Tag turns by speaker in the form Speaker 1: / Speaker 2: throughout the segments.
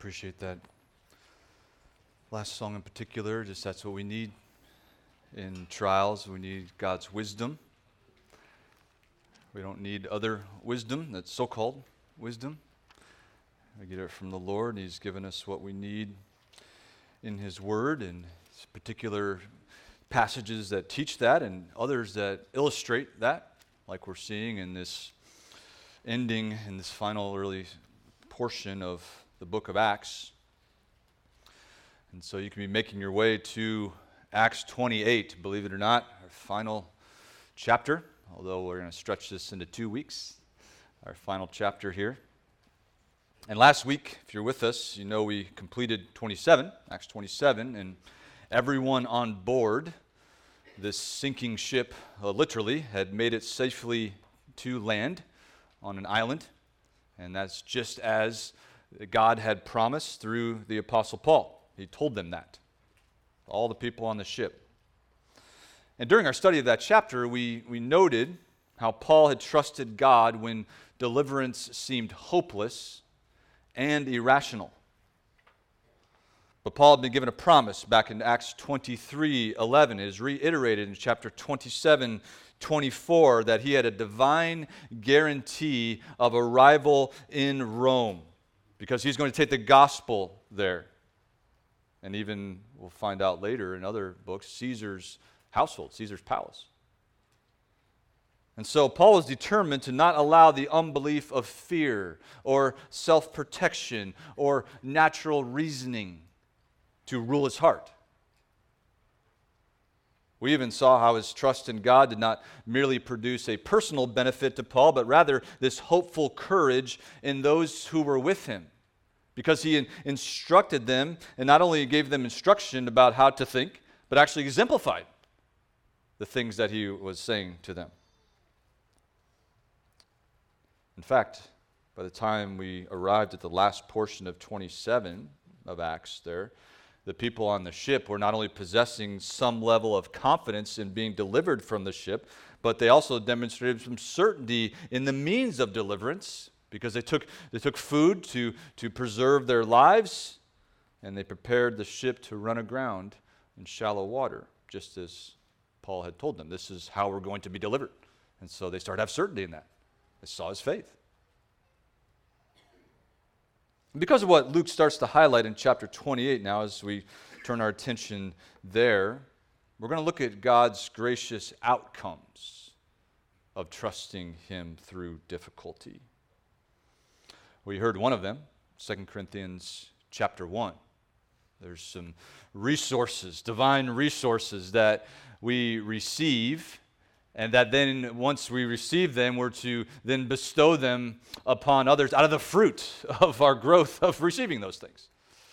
Speaker 1: appreciate that last song in particular. Just that's what we need in trials. We need God's wisdom. We don't need other wisdom, that's so-called wisdom. We get it from the Lord, and He's given us what we need in His Word, and particular passages that teach that and others that illustrate that, like we're seeing in this ending, in this final early portion of the book of Acts. And so you can be making your way to Acts 28, believe it or not, our final chapter, although we're going to stretch this into 2 weeks, our final chapter here. And last week, if you're with us, you know we completed 27, Acts 27, and everyone on board this sinking ship, literally, had made it safely to land on an island. And that's just as God had promised through the Apostle Paul. He told them that, all the people on the ship. And during our study of that chapter, we noted how Paul had trusted God when deliverance seemed hopeless and irrational. But Paul had been given a promise back in Acts 23:11. It is reiterated in chapter 27:24 that he had a divine guarantee of arrival in Rome because he's going to take the gospel there. And even, we'll find out later in other books, Caesar's household, Caesar's palace. And so Paul was determined to not allow the unbelief of fear or self-protection or natural reasoning to rule his heart. We even saw how his trust in God did not merely produce a personal benefit to Paul, but rather this hopeful courage in those who were with him, because he instructed them, and not only gave them instruction about how to think, but actually exemplified the things that he was saying to them. In fact, by the time we arrived at the last portion of 27 of Acts there, the people on the ship were not only possessing some level of confidence in being delivered from the ship, but they also demonstrated some certainty in the means of deliverance, because they took food to preserve their lives, and they prepared the ship to run aground in shallow water, just as Paul had told them. This is how we're going to be delivered. And so they started to have certainty in that. They saw his faith. Because of what Luke starts to highlight in chapter 28 now, as we turn our attention there, we're going to look at God's gracious outcomes of trusting Him through difficulty. We heard one of them, 2 Corinthians chapter 1. There's some resources, divine resources that we receive, and that then once we receive them, we're to then bestow them upon others out of the fruit of our growth of receiving those things.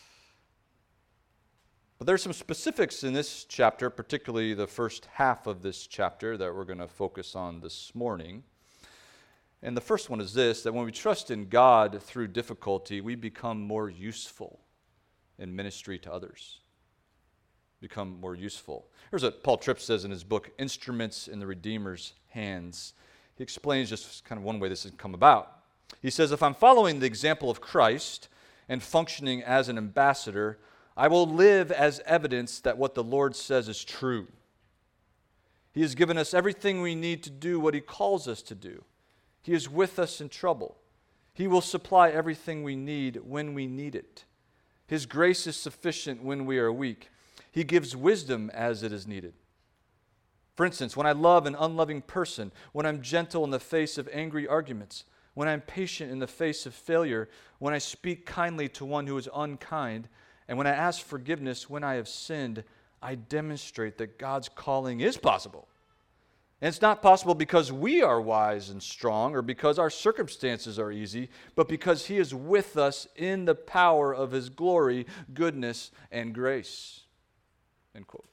Speaker 1: But there's some specifics in this chapter, particularly the first half of this chapter, that we're going to focus on this morning. And the first one is this, that when we trust in God through difficulty, we become more useful in ministry to others. Become more useful. Here's what Paul Tripp says in his book, Instruments in the Redeemer's Hands. He explains just kind of one way this has come about. He says, if I'm following the example of Christ and functioning as an ambassador, I will live as evidence that what the Lord says is true. He has given us everything we need to do what He calls us to do. He is with us in trouble. He will supply everything we need when we need it. His grace is sufficient when we are weak. He gives wisdom as it is needed. For instance, when I love an unloving person, when I'm gentle in the face of angry arguments, when I'm patient in the face of failure, when I speak kindly to one who is unkind, and when I ask forgiveness when I have sinned, I demonstrate that God's calling is possible. And it's not possible because we are wise and strong or because our circumstances are easy, but because He is with us in the power of His glory, goodness, and grace. End quote.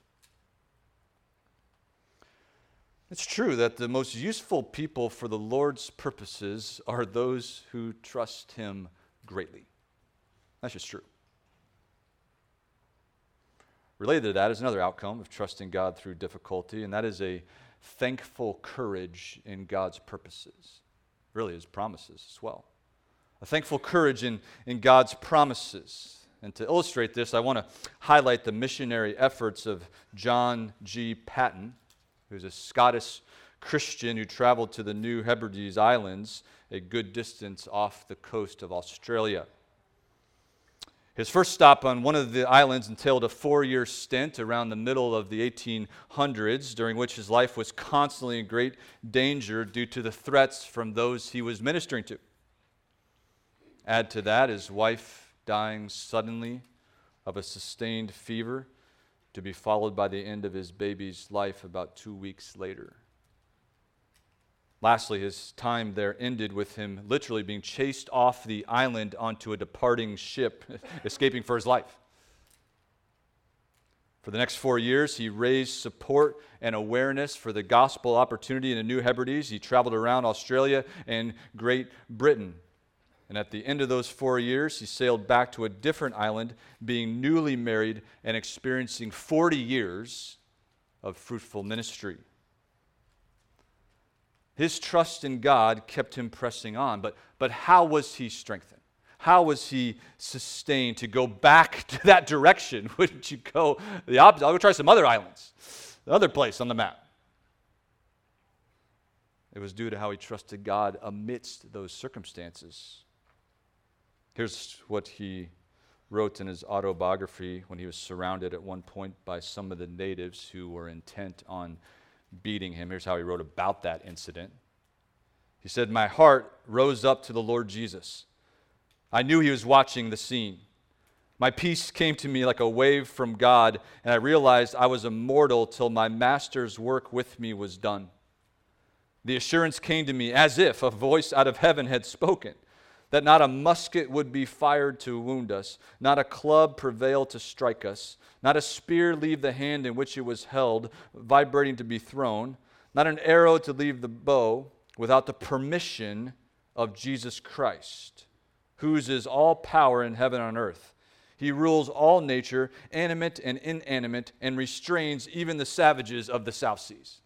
Speaker 1: It's true that the most useful people for the Lord's purposes are those who trust Him greatly. That's just true. Related to that is another outcome of trusting God through difficulty, and that is a thankful courage in God's purposes, really His promises as well. A thankful courage in God's promises. And to illustrate this, I want to highlight the missionary efforts of John G. Paton, who's a Scottish Christian who traveled to the New Hebrides Islands, a good distance off the coast of Australia. His first stop on one of the islands entailed a 4-year stint around the middle of the 1800s, during which his life was constantly in great danger due to the threats from those he was ministering to. Add to that his wife dying suddenly of a sustained fever, to be followed by the end of his baby's life about 2 weeks later. Lastly, his time there ended with him literally being chased off the island onto a departing ship, escaping for his life. For the next 4 years, he raised support and awareness for the gospel opportunity in the New Hebrides. He traveled around Australia and Great Britain. And at the end of those 4 years, he sailed back to a different island, being newly married and experiencing 40 years of fruitful ministry. His trust in God kept him pressing on, but how was he strengthened? How was he sustained to go back to that direction? Wouldn't you go the opposite? I'll go try some other islands, the other place on the map. It was due to how he trusted God amidst those circumstances. Here's what he wrote in his autobiography when he was surrounded at one point by some of the natives who were intent on beating him. Here's how he wrote about that incident. He said, "My heart rose up to the Lord Jesus. I knew he was watching the scene. My peace came to me like a wave from God, and I realized I was immortal till my master's work with me was done. The assurance came to me as if a voice out of heaven had spoken, that not a musket would be fired to wound us, not a club prevail to strike us, not a spear leave the hand in which it was held, vibrating to be thrown, not an arrow to leave the bow, without the permission of Jesus Christ, whose is all power in heaven and on earth. He rules all nature, animate and inanimate, and restrains even the savages of the South Seas."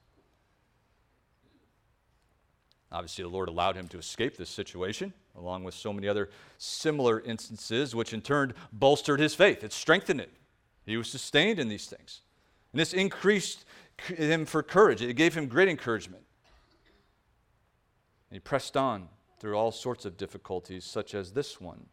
Speaker 1: Obviously, the Lord allowed him to escape this situation, along with so many other similar instances, which in turn bolstered his faith. It strengthened it. He was sustained in these things. And this increased him for courage. It gave him great encouragement. And he pressed on through all sorts of difficulties, such as this one.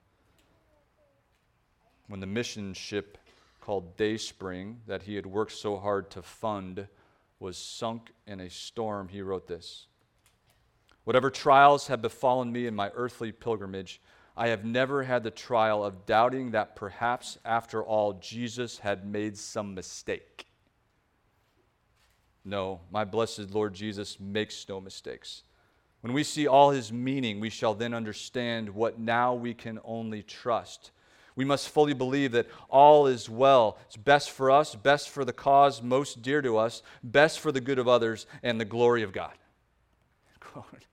Speaker 1: When the mission ship called Dayspring, that he had worked so hard to fund, was sunk in a storm, he wrote this: "Whatever trials have befallen me in my earthly pilgrimage, I have never had the trial of doubting that perhaps after all Jesus had made some mistake. No, my blessed Lord Jesus makes no mistakes. When we see all his meaning, we shall then understand what now we can only trust. We must fully believe that all is well. It's best for us, best for the cause most dear to us, best for the good of others, and the glory of God." Quote.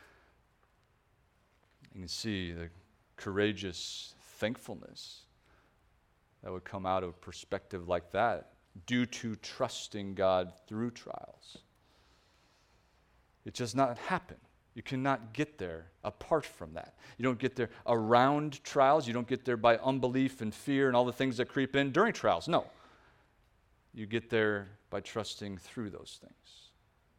Speaker 1: You can see the courageous thankfulness that would come out of a perspective like that due to trusting God through trials. It does not happen. You cannot get there apart from that. You don't get there around trials. You don't get there by unbelief and fear and all the things that creep in during trials. No. You get there by trusting through those things.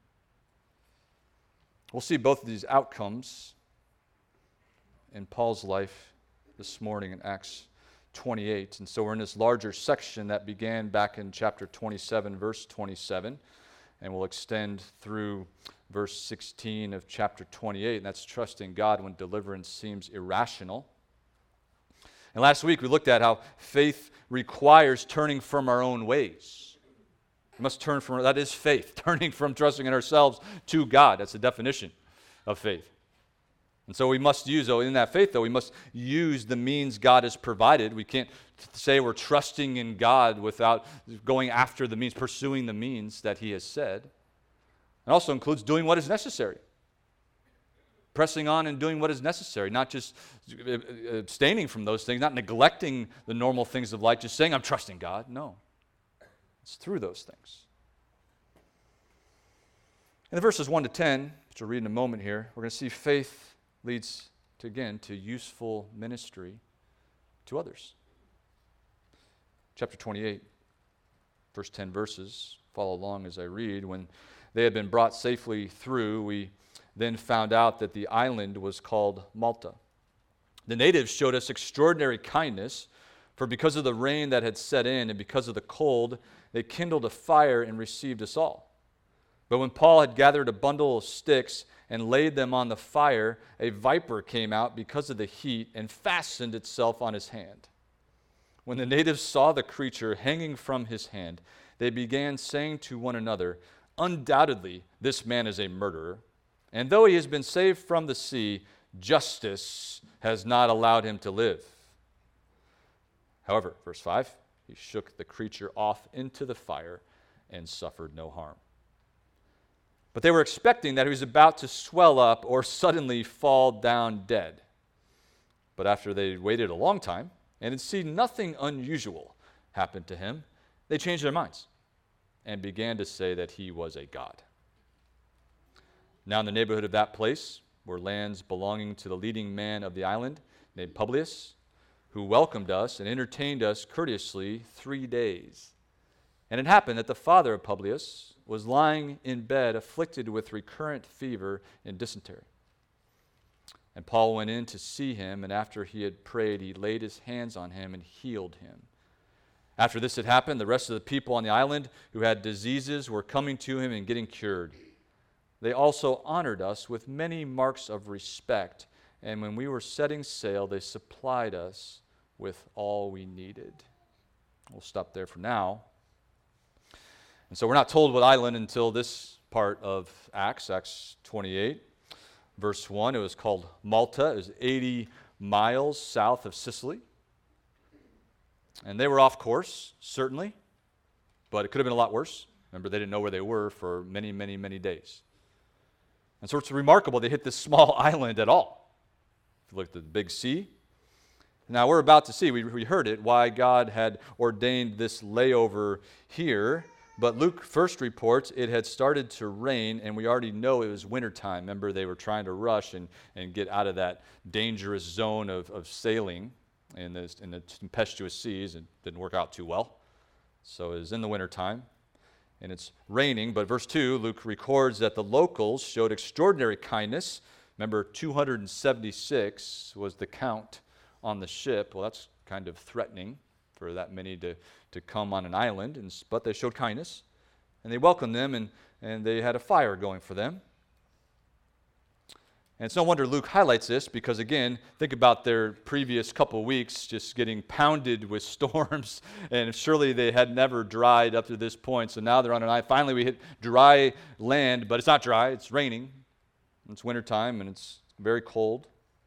Speaker 1: We'll see both of these outcomes in Paul's life this morning in Acts 28. And so we're in this larger section that began back in chapter 27, verse 27, and will extend through verse 16 of chapter 28, and that's trusting God when deliverance seems irrational. And last week we looked at how faith requires turning from our own ways. We must turn from, that is faith, turning from trusting in ourselves to God. That's the definition of faith. And so we must use, in that faith, we must use the means God has provided. We can't say we're trusting in God without going after the means, pursuing the means that he has said. It also includes doing what is necessary. Pressing on and doing what is necessary, not just abstaining from those things, not neglecting the normal things of life, just saying, I'm trusting God. No. It's through those things. In the verses 1 to 10, which we'll read in a moment here, we're going to see faith leads to useful ministry to others. Chapter 28, first 10 verses, follow along as I read. When they had been brought safely through, we then found out that the island was called Malta. The natives showed us extraordinary kindness, for because of the rain that had set in and because of the cold, they kindled a fire and received us all. But when Paul had gathered a bundle of sticks and laid them on the fire, a viper came out because of the heat and fastened itself on his hand. When the natives saw the creature hanging from his hand, they began saying to one another, "Undoubtedly, this man is a murderer. And though he has been saved from the sea, justice has not allowed him to live." However, verse 5, he shook the creature off into the fire and suffered no harm. But they were expecting that he was about to swell up or suddenly fall down dead. But after they waited a long time and had seen nothing unusual happen to him, they changed their minds and began to say that he was a god. Now in the neighborhood of that place were lands belonging to the leading man of the island, named Publius, who welcomed us and entertained us courteously 3 days. And it happened that the father of Publius was lying in bed, afflicted with recurrent fever and dysentery. And Paul went in to see him, and after he had prayed, he laid his hands on him and healed him. After this had happened, the rest of the people on the island who had diseases were coming to him and getting cured. They also honored us with many marks of respect, and when we were setting sail, they supplied us with all we needed. We'll stop there for now. And so we're not told what island until this part of Acts 28, verse 1. It was called Malta. It was 80 miles south of Sicily. And they were off course, certainly, but it could have been a lot worse. Remember, they didn't know where they were for many, many, many days. And so it's remarkable they hit this small island at all. If you look at the big sea. Now we're about to see, we heard it, why God had ordained this layover here. But Luke first reports it had started to rain, and we already know it was wintertime. Remember, they were trying to rush and get out of that dangerous zone of sailing in the tempestuous seas. It didn't work out too well. So it was in the wintertime. And it's raining, but verse 2, Luke records that the locals showed extraordinary kindness. Remember, 276 was the count on the ship. Well, that's kind of threatening for that many to come on an island, but they showed kindness. And they welcomed them, and they had a fire going for them. And it's no wonder Luke highlights this because, again, think about their previous couple weeks just getting pounded with storms, and surely they had never dried up to this point. So now they're on an island. Finally, we hit dry land, but it's not dry. It's raining. It's wintertime, and it's very cold.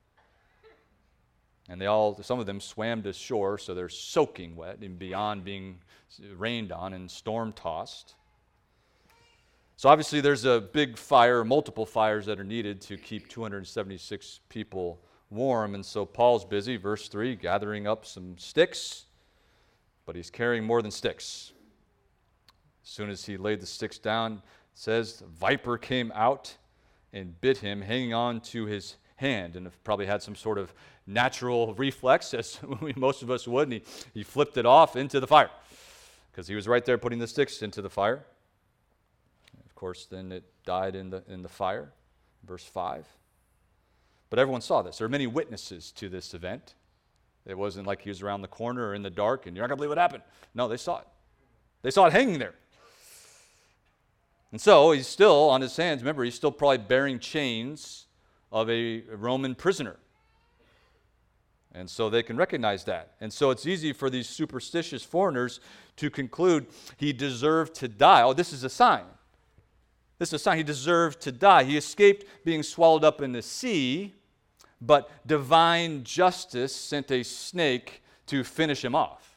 Speaker 1: And some of them swam to shore, so they're soaking wet and beyond being rained on and storm-tossed. So obviously there's a big fire, multiple fires that are needed to keep 276 people warm. And so Paul's busy, verse 3, gathering up some sticks, but he's carrying more than sticks. As soon as he laid the sticks down, it says, a viper came out and bit him, hanging on to his hand, and probably had some sort of natural reflex, as most of us would, and he flipped it off into the fire because he was right there putting the sticks into the fire. Of course, then it died in the fire, verse 5. But everyone saw this. There are many witnesses to this event. It wasn't like he was around the corner or in the dark, and you're not going to believe what happened. No, they saw it. They saw it hanging there. And so he's still on his hands. Remember, he's still probably bearing chains of a Roman prisoner. And so they can recognize that. And so it's easy for these superstitious foreigners to conclude he deserved to die. Oh, this is a sign. This is a sign he deserved to die. He escaped being swallowed up in the sea, but divine justice sent a snake to finish him off.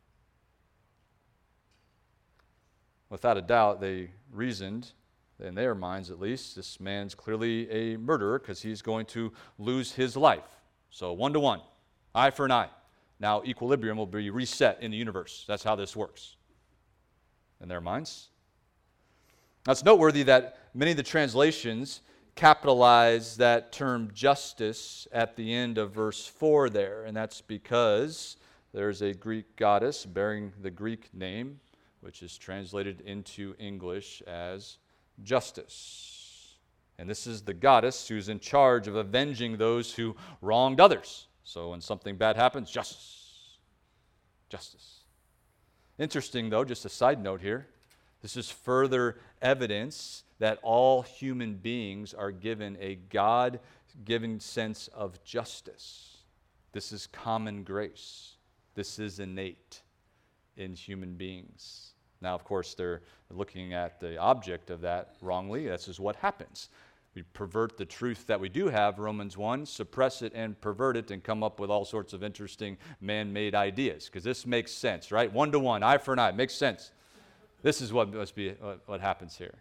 Speaker 1: Without a doubt, they reasoned, in their minds at least, this man's clearly a murderer because he's going to lose his life. So 1 to 1, eye for an eye. Now equilibrium will be reset in the universe. That's how this works in their minds. Now it's noteworthy that many of the translations capitalize that term justice at the end of verse 4 there, and that's because there's a Greek goddess bearing the Greek name, which is translated into English as justice. And this is the goddess who's in charge of avenging those who wronged others. So when something bad happens, justice. Justice. Interesting, though, just a side note here. This is further evidence that all human beings are given a God-given sense of justice. This is common grace. This is innate in human beings. Now, of course, they're looking at the object of that wrongly. This is what happens. We pervert the truth that we do have, Romans 1, suppress it and pervert it and come up with all sorts of interesting man-made ideas. Because this makes sense, right? 1 to 1, eye for an eye, makes sense. This is what must be what happens here.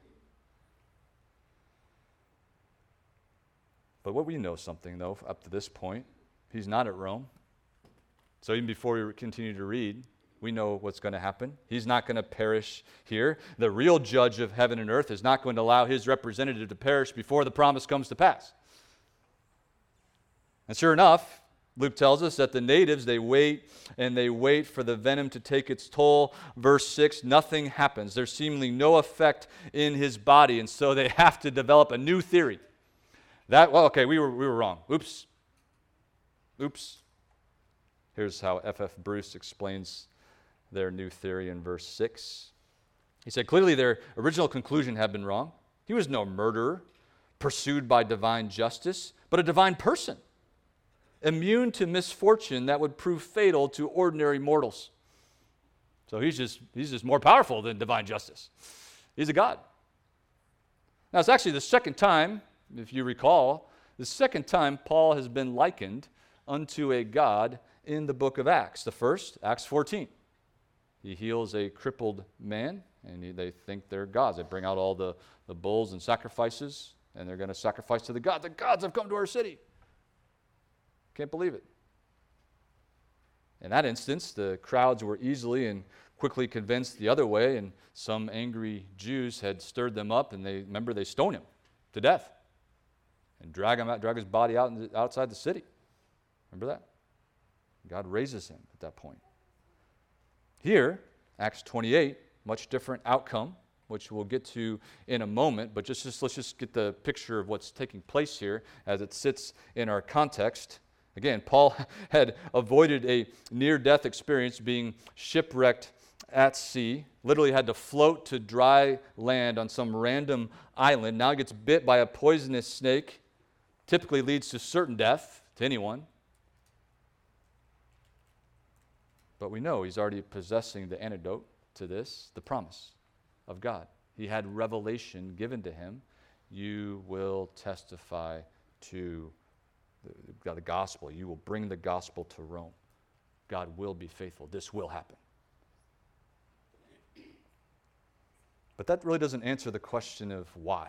Speaker 1: But what we know something, though, up to this point, he's not at Rome. So even before we continue to read, we know what's going to happen. He's not going to perish here. The real judge of heaven and earth is not going to allow his representative to perish before the promise comes to pass. And sure enough, Luke tells us that the natives, they wait and they wait for the venom to take its toll. Verse 6, nothing happens. There's seemingly no effect in his body, and so they have to develop a new theory. We were wrong. Oops. Here's how F.F. Bruce explains their new theory in verse 6. He said, clearly their original conclusion had been wrong. He was no murderer, pursued by divine justice, but a divine person, immune to misfortune that would prove fatal to ordinary mortals. So he's just more powerful than divine justice. He's a god. Now, it's actually the second time, if you recall, the second time Paul has been likened unto a god in the book of Acts. The first, Acts 14. He heals a crippled man, and they think they're gods. They bring out all the bulls and sacrifices, and they're going to sacrifice to the gods. The gods have come to our city. Can't believe it. In that instance, the crowds were easily and quickly convinced the other way, and some angry Jews had stirred them up, and they stoned him to death and drag his body outside the city. Remember that? God raises him at that point. Here, Acts 28, much different outcome, which we'll get to in a moment, but let's just get the picture of what's taking place here as it sits in our context. Again, Paul had avoided a near-death experience, being shipwrecked at sea, literally had to float to dry land on some random island. Now he gets bit by a poisonous snake, typically leads to certain death to anyone. But we know he's already possessing the antidote to this, the promise of God. He had revelation given to him. You will testify to the gospel. You will bring the gospel to Rome. God will be faithful. This will happen. But that really doesn't answer the question of why.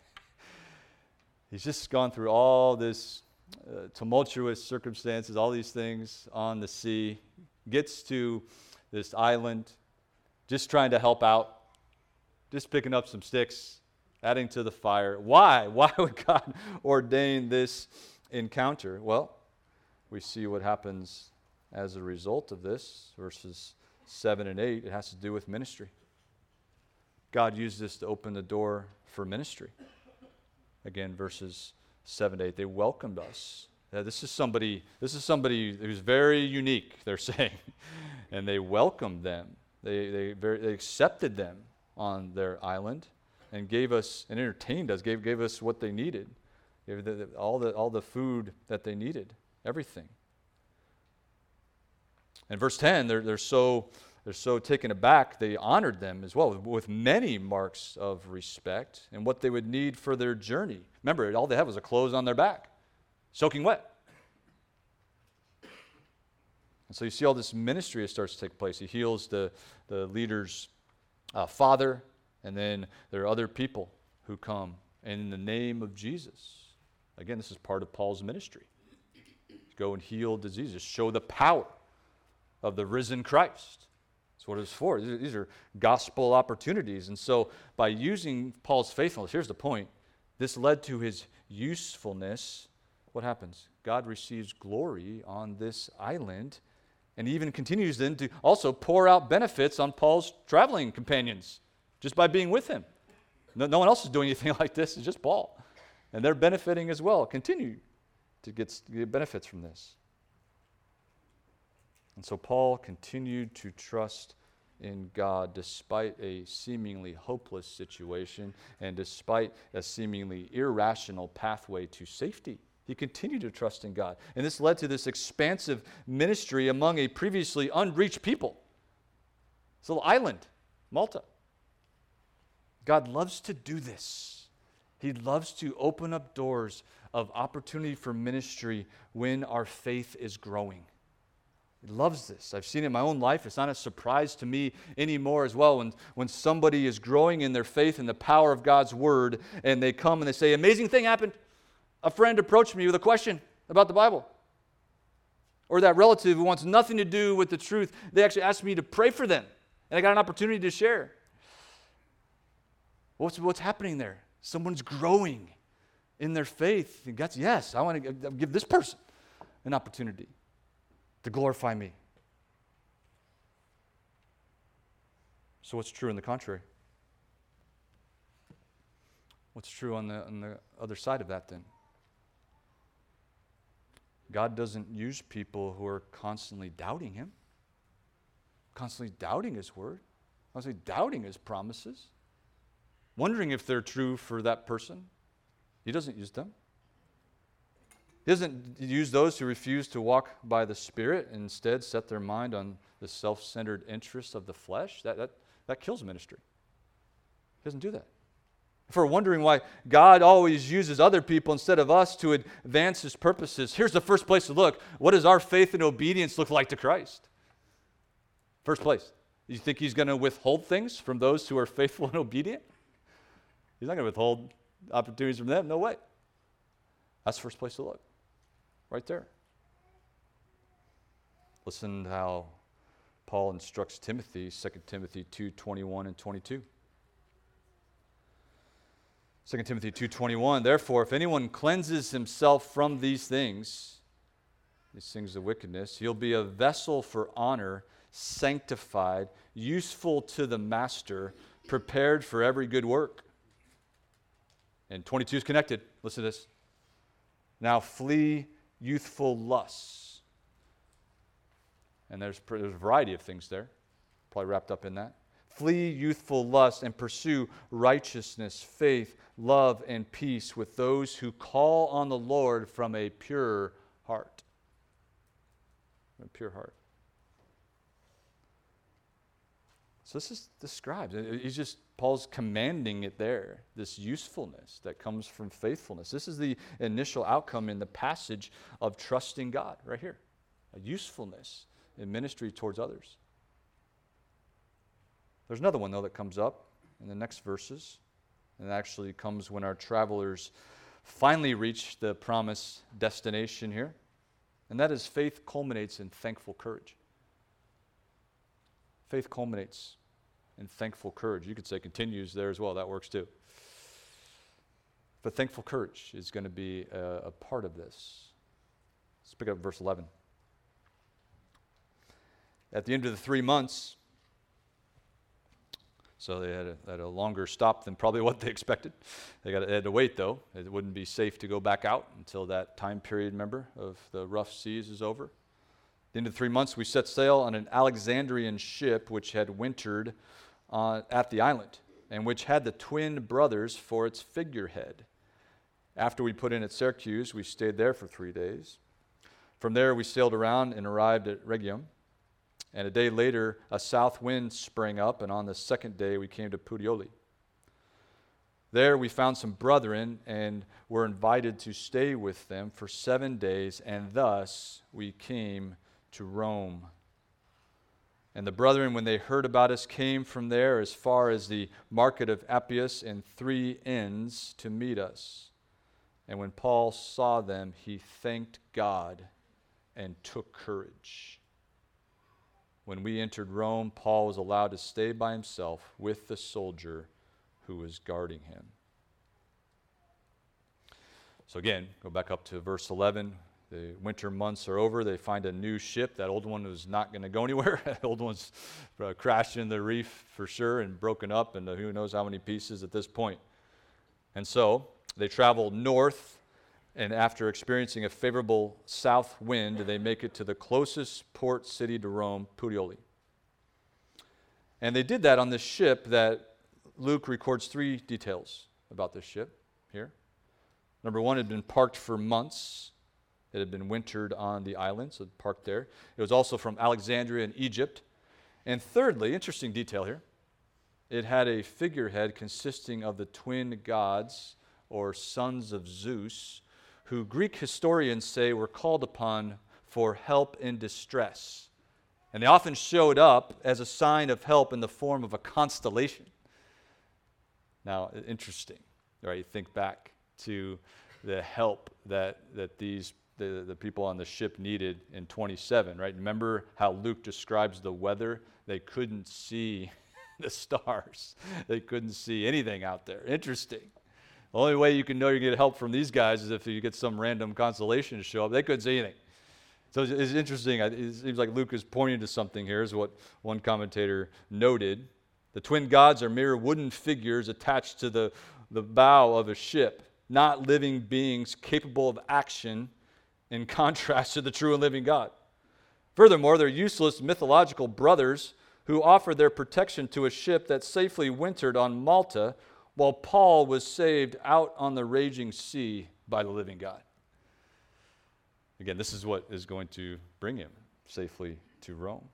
Speaker 1: He's just gone through all this tumultuous circumstances, all these things on the sea, gets to this island, just trying to help out, just picking up some sticks, adding to the fire. Why? Why would God ordain this encounter? Well, we see what happens as a result of this, verses 7 and 8. It has to do with ministry. God used this to open the door for ministry. Again, verses 7 to 8, they welcomed us. This is somebody who's very unique, they're saying. And they welcomed them. They accepted them on their island and gave us and entertained us, gave us what they needed. Gave all the food that they needed, everything. In verse 10, they're so taken aback, they honored them as well with many marks of respect and what they would need for their journey. Remember, all they had was a clothes on their back, soaking wet. And so you see all this ministry that starts to take place. He heals the leader's father, and then there are other people who come in the name of Jesus. Again, this is part of Paul's ministry. Go and heal diseases, show the power of the risen Christ. That's what it's for. These are gospel opportunities. And so by using Paul's faithfulness, here's the point. this led to his usefulness. What happens? God receives glory on this island, and he even continues then to also pour out benefits on Paul's traveling companions just by being with him. No one else is doing anything like this. It's just Paul. And they're benefiting as well, continue to get benefits from this. And so Paul continued to trust in God despite a seemingly hopeless situation and despite a seemingly irrational pathway to safety. He continued to trust in God. And this led to this expansive ministry among a previously unreached people. This little island, Malta. God loves to do this. He loves to open up doors of opportunity for ministry when our faith is growing. He loves this. I've seen it in my own life. It's not a surprise to me anymore as well. When somebody is growing in their faith and the power of God's word, and they come and they say, amazing thing happened. A friend approached me with a question about the Bible. Or that relative who wants nothing to do with the truth, they actually asked me to pray for them. And I got an opportunity to share. What's happening there? Someone's growing in their faith. And God's, yes, I want to give this person an opportunity to glorify me. So what's true in the contrary? What's true on the other side of that then? God doesn't use people who are constantly doubting him, constantly doubting his word, constantly doubting his promises, wondering if they're true for that person. He doesn't use them. He doesn't use those who refuse to walk by the Spirit and instead set their mind on the self-centered interests of the flesh. That kills ministry. He doesn't do that. If we're wondering why God always uses other people instead of us to advance his purposes, here's the first place to look. What does our faith and obedience look like to Christ? First place. You think he's going to withhold things from those who are faithful and obedient? He's not going to withhold opportunities from them. No way. That's the first place to look. Right there. Listen to how Paul instructs Timothy, 2 Timothy 2:21 and 22. 2 Timothy 2:21, therefore, if anyone cleanses himself from these things of wickedness, he'll be a vessel for honor, sanctified, useful to the master, prepared for every good work. And 22 is connected. Listen to this. Now flee youthful lusts. And there's a variety of things there, probably wrapped up in that. Flee youthful lust and pursue righteousness, faith, love, and peace with those who call on the Lord from a pure heart. A pure heart. So this is described. Paul's commanding it there, this usefulness that comes from faithfulness. This is the initial outcome in the passage of trusting God, right here. A usefulness in ministry towards others. There's another one, though, that comes up in the next verses. And it actually comes when our travelers finally reach the promised destination here. And that is faith culminates in thankful courage. Faith culminates in thankful courage. You could say continues there as well. That works too. But thankful courage is going to be a part of this. Let's pick up verse 11. At the end of the 3 months, so they had a longer stop than probably what they expected. They had to wait, though. It wouldn't be safe to go back out until that time period, remember, of the rough seas is over. At the end of 3 months, we set sail on an Alexandrian ship which had wintered at the island and which had the twin brothers for its figurehead. After we put in at Syracuse, we stayed there for 3 days. From there, we sailed around and arrived at Rhegium. And a day later, a south wind sprang up, and on the second day, we came to Puteoli. There we found some brethren and were invited to stay with them for 7 days, and thus we came to Rome. And the brethren, when they heard about us, came from there as far as the market of Appius and 3 inns to meet us. And when Paul saw them, he thanked God and took courage. When we entered Rome, Paul was allowed to stay by himself with the soldier who was guarding him. So again, go back up to verse 11. The winter months are over. They find a new ship. That old one was not going to go anywhere. That old one's crashed in the reef for sure and broken up, and who knows how many pieces at this point. And so they travel north, and after experiencing a favorable south wind, they make it to the closest port city to Rome, Puteoli. And they did that on this ship that Luke records 3 details about this ship here. Number 1, it had been parked for months. It had been wintered on the island, so parked there. It was also from Alexandria in Egypt. And thirdly, interesting detail here, it had a figurehead consisting of the twin gods, or sons of Zeus, who Greek historians say were called upon for help in distress. And they often showed up as a sign of help in the form of a constellation. Now, interesting, right? You think back to the help that the people on the ship needed in 27, right? Remember how Luke describes the weather? They couldn't see the stars. They couldn't see anything out there. Interesting. The only way you can know you're going to get help from these guys is if you get some random constellation to show up. They couldn't see anything. So it's interesting. It seems like Luke is pointing to something here, is what one commentator noted. The twin gods are mere wooden figures attached to the bow of a ship, not living beings capable of action, in contrast to the true and living God. Furthermore, they're useless mythological brothers who offered their protection to a ship that safely wintered on Malta while Paul was saved out on the raging sea by the living God. Again, this is what is going to bring him safely to Rome.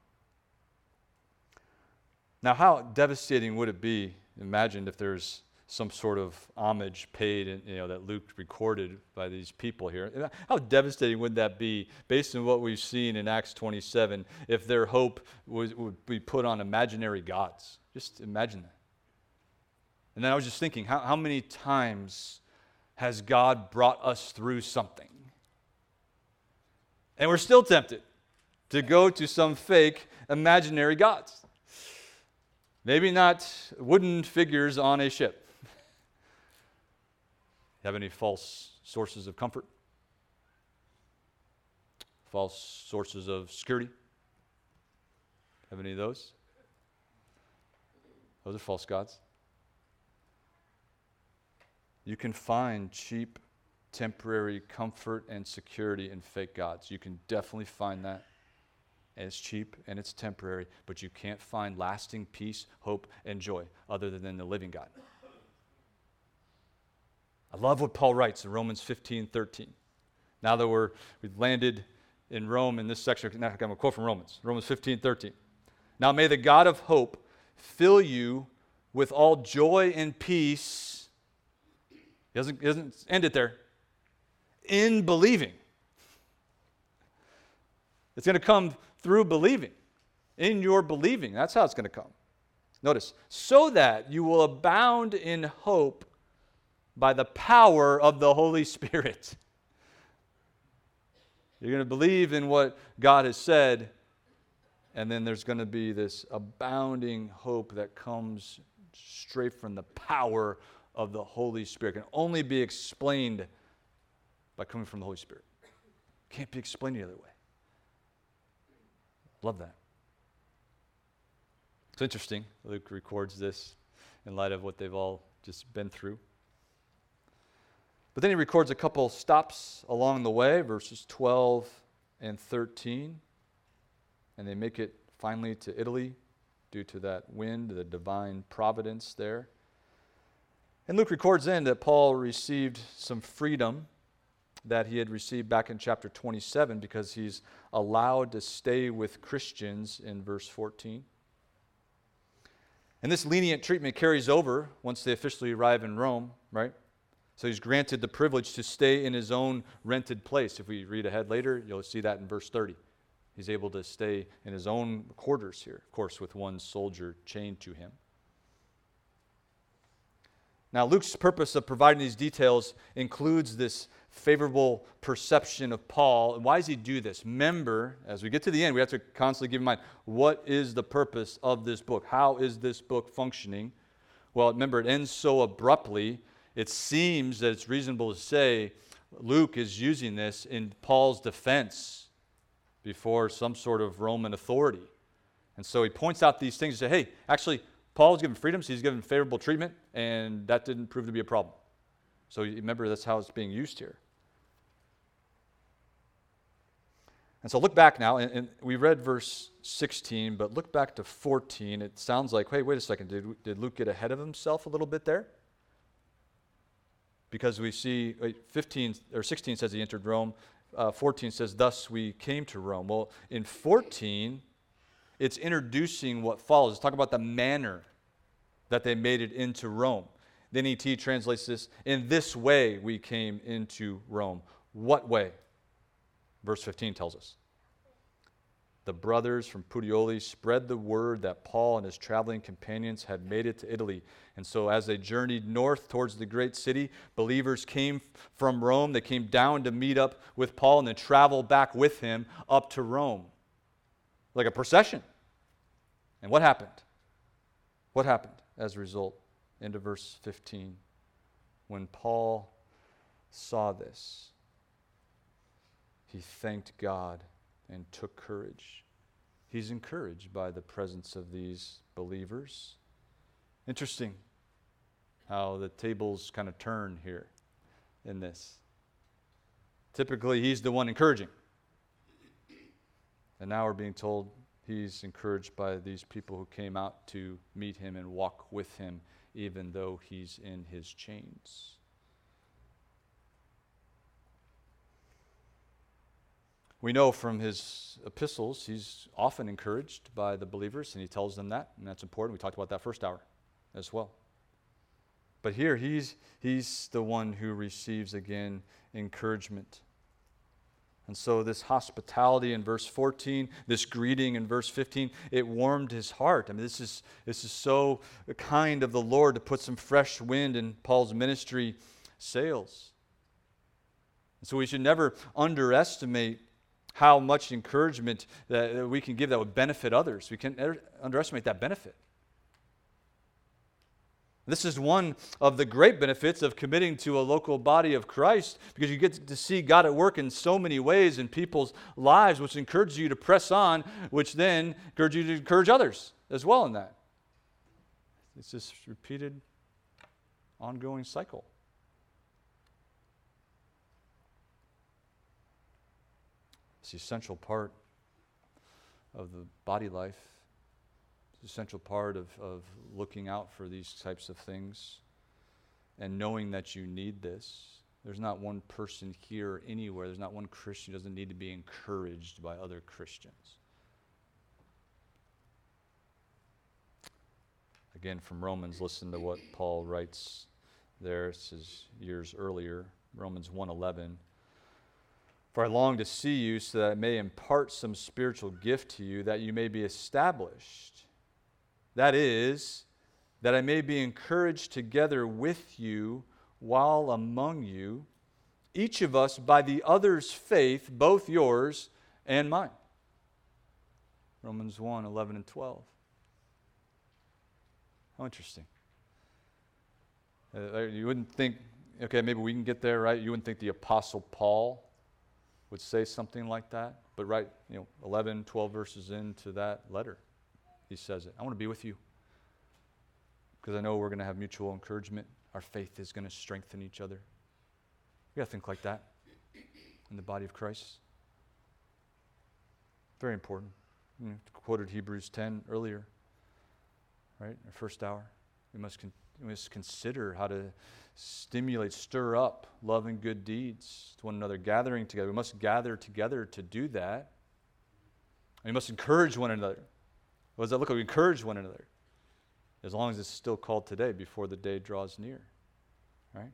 Speaker 1: Now, how devastating would it be, imagine if there's some sort of homage paid, that Luke recorded by these people here. How devastating would that be, based on what we've seen in Acts 27, if their hope would be put on imaginary gods? Just imagine that. And then I was just thinking, how many times has God brought us through something? And we're still tempted to go to some fake imaginary gods. Maybe not wooden figures on a ship. Have any false sources of comfort? False sources of security? Have any of those? Those are false gods. You can find cheap, temporary comfort and security in fake gods. You can definitely find that. And it's cheap and it's temporary, but you can't find lasting peace, hope, and joy other than the living God. I love what Paul writes in Romans 15:13. Now that we've landed in Rome in this section, I'm going to quote from Romans 15:13. Now may the God of hope fill you with all joy and peace. He doesn't end it there. In believing. It's going to come through believing. In your believing. That's how it's going to come. Notice, so that you will abound in hope by the power of the Holy Spirit. You're going to believe in what God has said, and then there's going to be this abounding hope that comes straight from the power of the Holy Spirit. It can only be explained by coming from the Holy Spirit. Can't be explained any other way. Love that. It's interesting. Luke records this in light of what they've all just been through. But then he records a couple stops along the way, verses 12 and 13. And they make it finally to Italy due to that wind, the divine providence there. And Luke records then that Paul received some freedom that he had received back in chapter 27 because he's allowed to stay with Christians in verse 14. And this lenient treatment carries over once they officially arrive in Rome, right? So he's granted the privilege to stay in his own rented place. If we read ahead later, you'll see that in verse 30. He's able to stay in his own quarters here, of course, with one soldier chained to him. Now, Luke's purpose of providing these details includes this favorable perception of Paul. And why does he do this? Remember, as we get to the end, we have to constantly keep in mind, what is the purpose of this book? How is this book functioning? Well, remember, it ends so abruptly, it seems that it's reasonable to say Luke is using this in Paul's defense before some sort of Roman authority. And so he points out these things and says, hey, actually, Paul's given freedoms, he's given favorable treatment, and that didn't prove to be a problem. So you remember, that's how it's being used here. And so look back now, and we read verse 16, but look back to 14. It sounds like, hey, wait a second, did Luke get ahead of himself a little bit there? Because we see 15 or 16 says he entered Rome. 14 says, thus we came to Rome. Well, in 14, it's introducing what follows. It's talking about the manner that they made it into Rome. The NET translates this, in this way we came into Rome. What way? Verse 15 tells us. The brothers from Puteoli spread the word that Paul and his traveling companions had made it to Italy. And so as they journeyed north towards the great city, believers came from Rome. They came down to meet up with Paul and then travel back with him up to Rome. Like a procession. And what happened? What happened as a result? Into verse 15. When Paul saw this, he thanked God and took courage. He's encouraged by the presence of these believers. Interesting how the tables kind of turn here in this. Typically, he's the one encouraging. And now we're being told he's encouraged by these people who came out to meet him and walk with him, even though he's in his chains. We know from his epistles, he's often encouraged by the believers, and he tells them that, and that's important. We talked about that first hour as well. But here, he's the one who receives, again, encouragement. And so this hospitality in verse 14, this greeting in verse 15, it warmed his heart. I mean, this is so kind of the Lord to put some fresh wind in Paul's ministry sails. And so we should never underestimate how much encouragement that we can give that would benefit others. We can't never underestimate that benefit. This is one of the great benefits of committing to a local body of Christ, because you get to see God at work in so many ways in people's lives, which encourages you to press on, which then encourages you to encourage others as well in that. It's this repeated, ongoing cycle. It's the essential part of the body life. It's an essential part of looking out for these types of things and knowing that you need this. There's not one person here or anywhere, there's not one Christian who doesn't need to be encouraged by other Christians. Again, from Romans, listen to what Paul writes there. This is years earlier, Romans 1:11. For I long to see you so that I may impart some spiritual gift to you, that you may be established. That is, that I may be encouraged together with you while among you, each of us by the other's faith, both yours and mine. Romans 1:11 and 12. How interesting. You wouldn't think, okay, maybe we can get there, right? You wouldn't think the Apostle Paul would say something like that. But 11, 12 verses into that letter, he says it. I want to be with you because I know we're going to have mutual encouragement. Our faith is going to strengthen each other. We got to think like that in the body of Christ. Very important. Quoted Hebrews 10 earlier, right? Our first hour. We must consider how to stir up love and good deeds to one another, gathering together. We must gather together to do that. And we must encourage one another. What does that look like? We encourage one another. As long as it's still called today, before the day draws near. Right?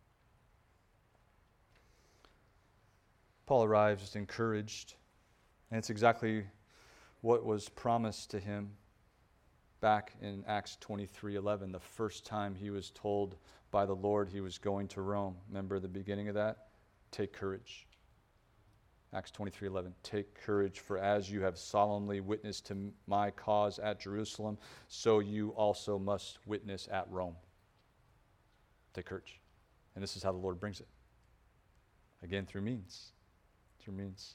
Speaker 1: Paul arrives just encouraged. And it's exactly what was promised to him back in Acts 23:11, the first time he was told by the Lord he was going to Rome. Remember the beginning of that? Take courage. Acts 23:11, take courage, for as you have solemnly witnessed to my cause at Jerusalem, so you also must witness at Rome. Take courage. And this is how the Lord brings it. Again, through means. Through means.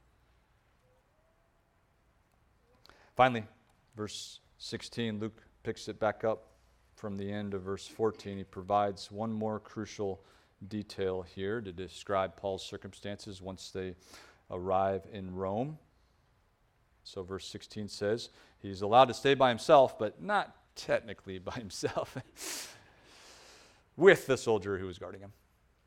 Speaker 1: Finally, verse 16, Luke picks it back up from the end of verse 14. He provides one more crucial detail here to describe Paul's circumstances once they arrive in Rome. So verse 16 says, he's allowed to stay by himself, but not technically by himself, with the soldier who was guarding him.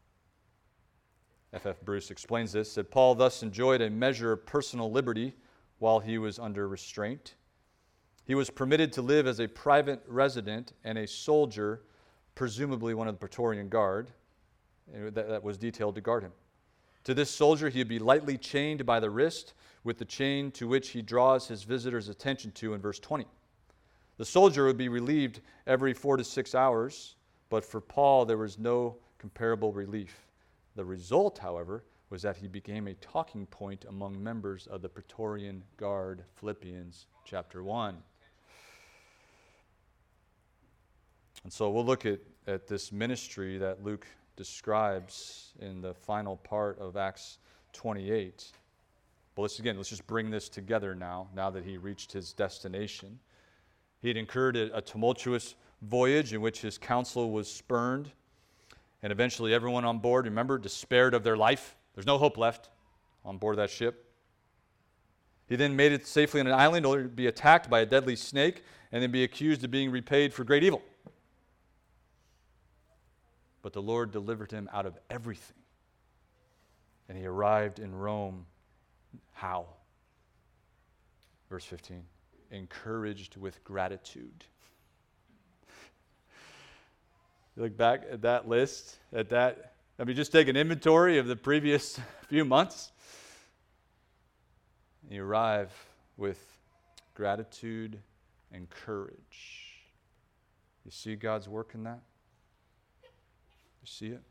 Speaker 1: F.F. Bruce explains this, that Paul thus enjoyed a measure of personal liberty while he was under restraint. He was permitted to live as a private resident and a soldier, presumably one of the Praetorian Guard, that was detailed to guard him. To this soldier he would be lightly chained by the wrist with the chain to which he draws his visitor's attention to in verse 20. The soldier would be relieved every 4 to 6 hours, but for Paul there was no comparable relief. The result, however, was that he became a talking point among members of the Praetorian Guard, Philippians chapter 1. And so we'll look at this ministry that Luke describes in the final part of Acts 28. But let's just bring this together now that he reached his destination. He had incurred a tumultuous voyage in which his counsel was spurned, and eventually everyone on board, remember, despaired of their life. There's no hope left on board that ship. He then made it safely on an island only to be attacked by a deadly snake and then be accused of being repaid for great evil. But the Lord delivered him out of everything. And he arrived in Rome. How? Verse 15. Encouraged with gratitude. You look back at that list, just take an inventory of the previous few months. And you arrive with gratitude and courage. You see God's work in that? You see it?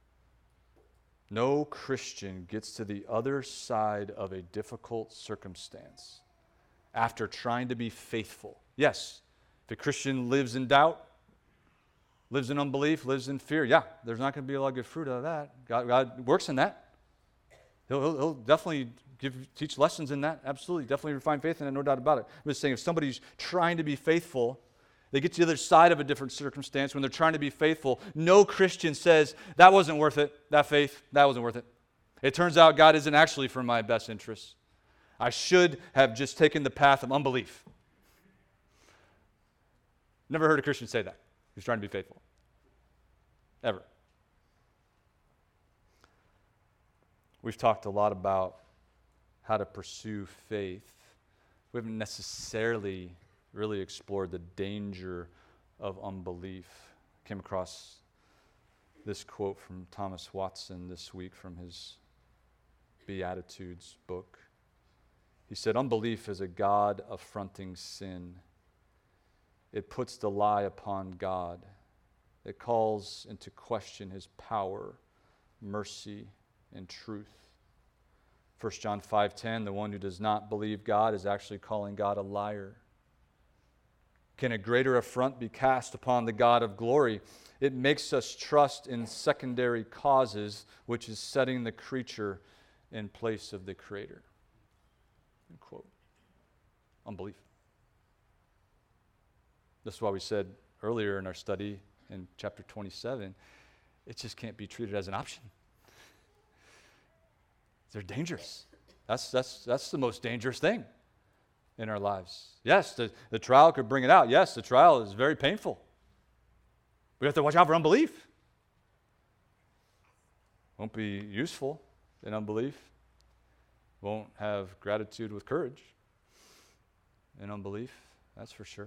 Speaker 1: No Christian gets to the other side of a difficult circumstance after trying to be faithful. Yes, if a Christian lives in doubt, lives in unbelief, lives in fear, there's not going to be a lot of good fruit out of that. God works in that. He'll definitely teach lessons in that. Absolutely, definitely refine faith in that, no doubt about it. I'm just saying, if somebody's trying to be faithful, they get to the other side of a different circumstance when they're trying to be faithful. No Christian says, that wasn't worth it, that faith, that wasn't worth it. It turns out God isn't actually for my best interests. I should have just taken the path of unbelief. Never heard a Christian say that. He's trying to be faithful. Ever. We've talked a lot about how to pursue faith. We haven't necessarily really explored the danger of unbelief. I came across this quote from Thomas Watson this week from his Beatitudes book. He said, "Unbelief is a God-affronting sin. It puts the lie upon God. It calls into question his power, mercy, and truth. 1 John 5:10, the one who does not believe God is actually calling God a liar. Can a greater affront be cast upon the God of glory? It makes us trust in secondary causes, which is setting the creature in place of the Creator." End quote. Unbelief. That's why we said earlier in our study in chapter 27, it just can't be treated as an option. They're dangerous. That's the most dangerous thing in our lives. Yes, the trial could bring it out. Yes, the trial is very painful. We have to watch out for unbelief. Won't be useful in unbelief. Won't have gratitude with courage in unbelief, that's for sure.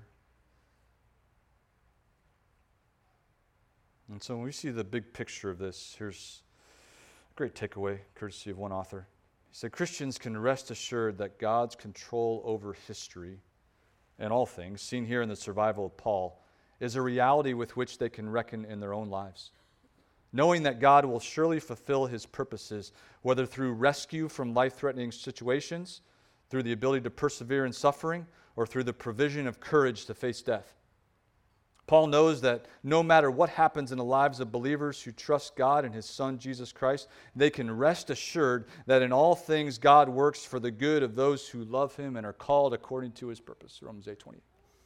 Speaker 1: And so when we see the big picture of this, here's a great takeaway, courtesy of one author. He said, Christians can rest assured that God's control over history and all things, seen here in the survival of Paul, is a reality with which they can reckon in their own lives. Knowing that God will surely fulfill his purposes, whether through rescue from life-threatening situations, through the ability to persevere in suffering, or through the provision of courage to face death. Paul knows that no matter what happens in the lives of believers who trust God and His Son, Jesus Christ, they can rest assured that in all things God works for the good of those who love Him and are called according to His purpose. Romans 8:28.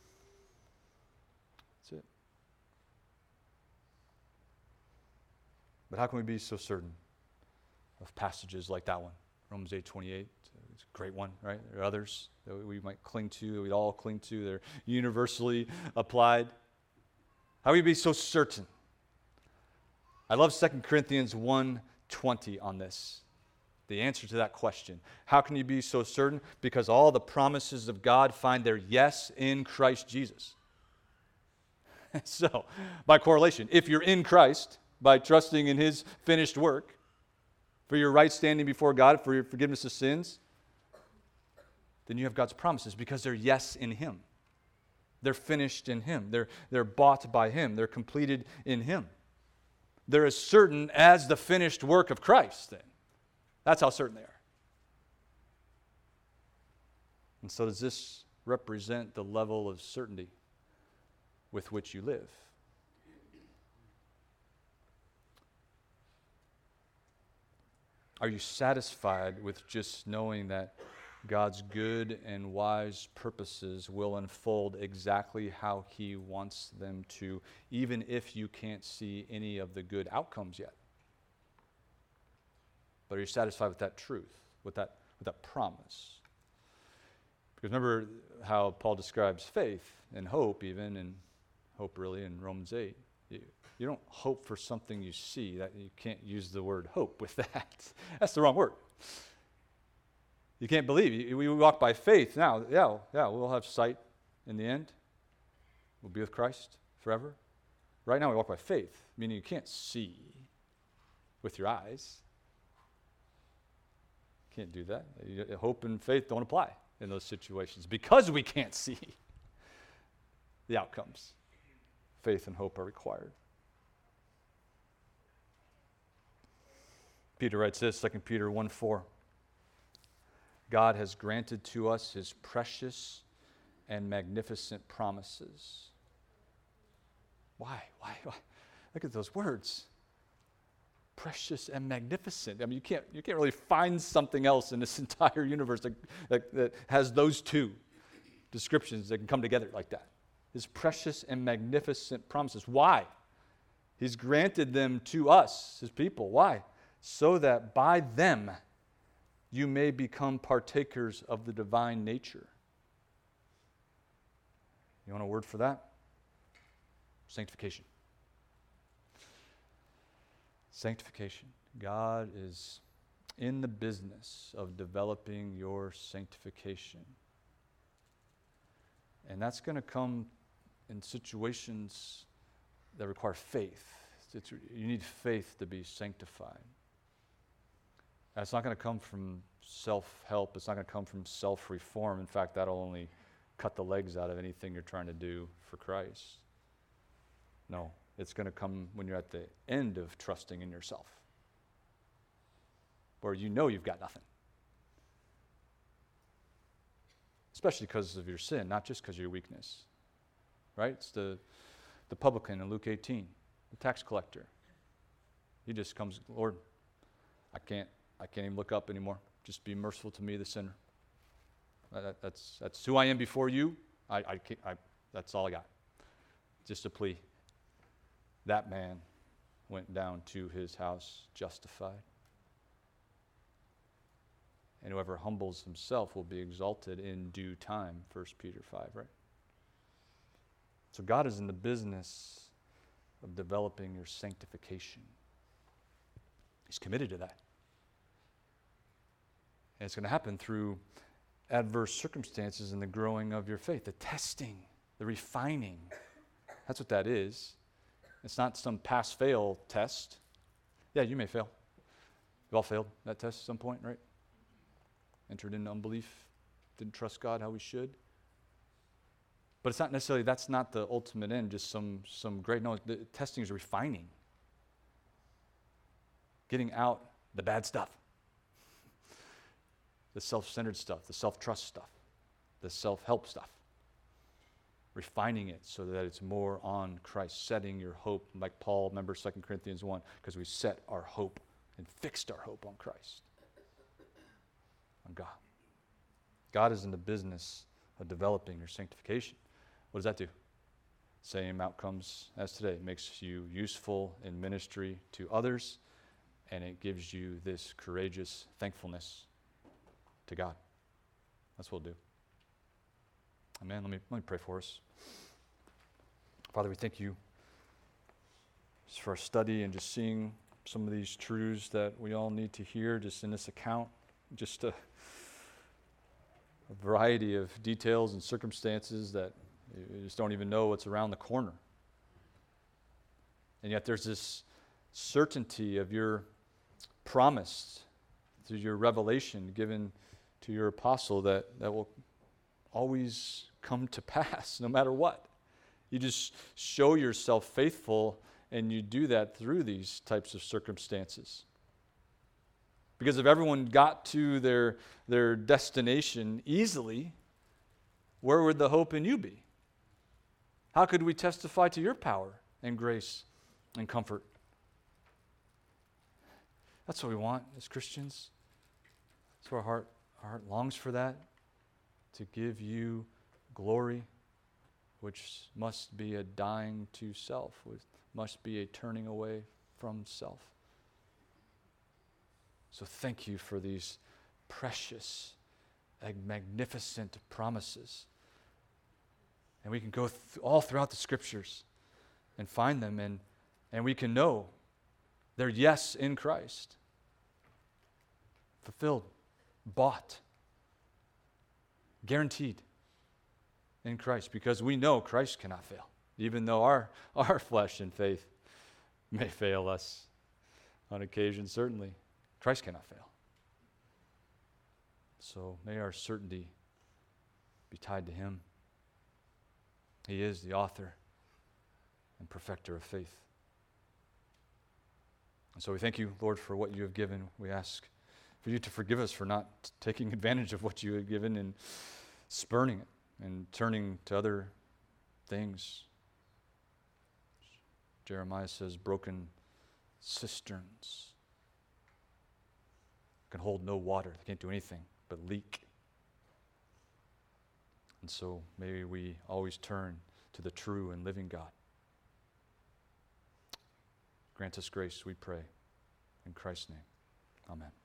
Speaker 1: That's it. But how can we be so certain of passages like that one? Romans 8:28. It's a great one, right? There are others that we might cling to, that we all cling to. They're universally applied. How will you be so certain? I love 2 Corinthians 1:20 on this. The answer to that question. How can you be so certain? Because all the promises of God find their yes in Christ Jesus. So, by correlation, if you're in Christ, by trusting in His finished work, for your right standing before God, for your forgiveness of sins, then you have God's promises because they're yes in Him. They're finished in Him. They're bought by Him. They're completed in Him. They're as certain as the finished work of Christ, then. That's how certain they are. And so does this represent the level of certainty with which you live? Are you satisfied with just knowing that God's good and wise purposes will unfold exactly how He wants them to, even if you can't see any of the good outcomes yet? But are you satisfied with that truth, with that promise? Because remember how Paul describes faith and hope, even, and hope really in Romans 8. You don't hope for something you see. That you can't use the word hope with that. That's the wrong word. You can't believe. We walk by faith now. Yeah, we'll have sight in the end. We'll be with Christ forever. Right now we walk by faith, meaning you can't see with your eyes. Can't do that. Hope and faith don't apply in those situations because we can't see the outcomes. Faith and hope are required. Peter writes this, 2 Peter 1:4. God has granted to us His precious and magnificent promises. Why? Look at those words. Precious and magnificent. I mean, you can't really find something else in this entire universe that has those two descriptions that can come together like that. His precious and magnificent promises. Why? He's granted them to us, His people. Why? So that by them you may become partakers of the divine nature. You want a word for that? Sanctification. Sanctification. God is in the business of developing your sanctification. And that's going to come in situations that require faith. You need faith to be sanctified. And it's not going to come from self-help. It's not going to come from self-reform. In fact, that'll only cut the legs out of anything you're trying to do for Christ. No, it's going to come when you're at the end of trusting in yourself, where you know you've got nothing. Especially because of your sin, not just because of your weakness. Right? It's the publican in Luke 18, the tax collector. He just comes, Lord, I can't even look up anymore. Just be merciful to me, the sinner. That's who I am before you. That's all I got. Just a plea. That man went down to his house justified. And whoever humbles himself will be exalted in due time, 1 Peter 5, right? So God is in the business of developing your sanctification. He's committed to that. And it's going to happen through adverse circumstances and the growing of your faith, the testing, the refining. That's what that is. It's not some pass-fail test. Yeah, you may fail. We've all failed that test at some point, right? Entered into unbelief, didn't trust God how we should. But it's not necessarily, that's not the ultimate end, just some great, no, the testing is refining. Getting out the bad stuff. The self-centered stuff, the self-trust stuff, the self-help stuff. refining it so that it's more on Christ, setting your hope, like Paul, remember 2 Corinthians 1, because we set our hope and fixed our hope on Christ, on God. God is in the business of developing your sanctification. What does that do? Same outcomes as today. It makes you useful in ministry to others, and it gives you this courageous thankfulness to God. That's what we'll do. Amen. Let me pray for us. Father, we thank you just for our study and just seeing some of these truths that we all need to hear just in this account. Just a variety of details and circumstances that you just don't even know what's around the corner. And yet there's this certainty of your promise through your revelation given to your apostle that will always come to pass no matter what. You just show yourself faithful, and you do that through these types of circumstances. Because if everyone got to their destination easily, where would the hope in you be? How could we testify to your power and grace and comfort? That's what we want as Christians. That's what our heart longs for, that, to give you glory, which must be a dying to self, which must be a turning away from self. So thank you for these precious, magnificent promises. And we can go all throughout the Scriptures and find them, and we can know they're yes in Christ. Fulfilled, bought, guaranteed in Christ, because we know Christ cannot fail, even though our flesh and faith may fail us on occasion, certainly. Christ cannot fail. So may our certainty be tied to Him. He is the author and perfecter of faith. And so we thank you, Lord, for what you have given. We ask for you to forgive us for not taking advantage of what you have given and spurning it and turning to other things. Jeremiah says, broken cisterns can hold no water. They can't do anything but leak. And so may we always turn to the true and living God. Grant us grace, we pray. In Christ's name, amen.